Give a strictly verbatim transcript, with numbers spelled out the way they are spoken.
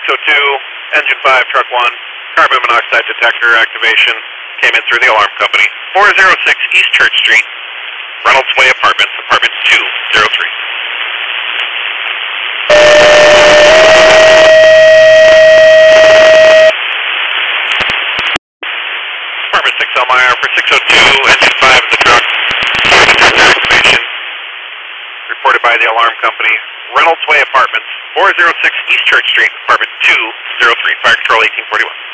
six oh two, engine five, truck one, carbon monoxide detector activation, came in through the alarm company. four oh six East Church Street, Reynolds Way Apartments, apartment two oh three. Apartment six Elmira for six oh two, engine five of the truck, detector activation, reported by the alarm company. Reynolds Way Apartments, four oh six East Church Street, apartment two oh three, Fire Control eighteen forty-one.